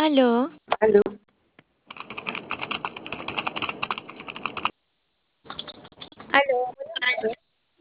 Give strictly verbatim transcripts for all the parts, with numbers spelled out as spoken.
Aló, Aló, aló, buenas tardes.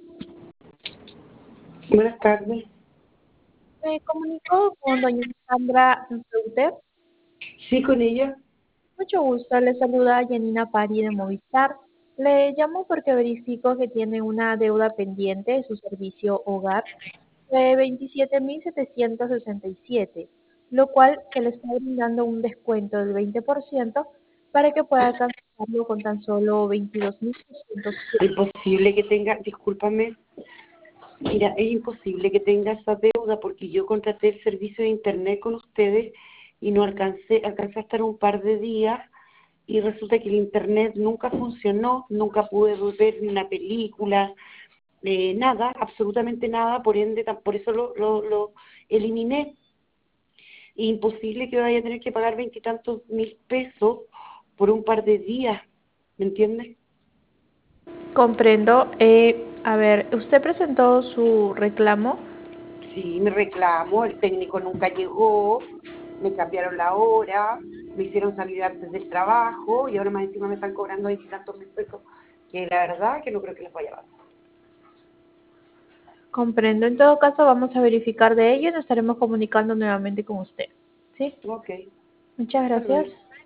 buenas tardes. Me comunico con doña Sandra Reuter. Sí, con ella. Mucho gusto, le saluda Janina Pari de Movistar. Le llamo porque verifico que tiene una deuda pendiente de su servicio hogar de veintisiete mil setecientos sesenta y siete, lo cual se le está brindando un descuento del veinte por ciento para que pueda cancelarlo con tan solo veintidós mil doscientos siete. Imposible que tenga, discúlpame, mira, es imposible que tenga esa deuda porque yo contraté el servicio de internet con ustedes y no alcancé, alcancé a estar un par de días y resulta que el internet nunca funcionó, nunca pude ver ni una película, eh, nada, absolutamente nada, por ende, tam- por eso lo, lo, lo eliminé. Imposible que vaya a tener que pagar veintitantos mil pesos por un par de días, ¿me entiendes? Comprendo. Eh, a ver, usted presentó su reclamo. Sí, me reclamo, el técnico nunca llegó, me cambiaron la hora, me hicieron salir antes del trabajo y ahora más encima me están cobrando veintitantos mil pesos, que la verdad que no creo que les vaya a dar. Comprendo. En todo caso, vamos a verificar de ello y nos estaremos comunicando nuevamente con usted. ¿Sí? Ok, Muchas hasta gracias. luego.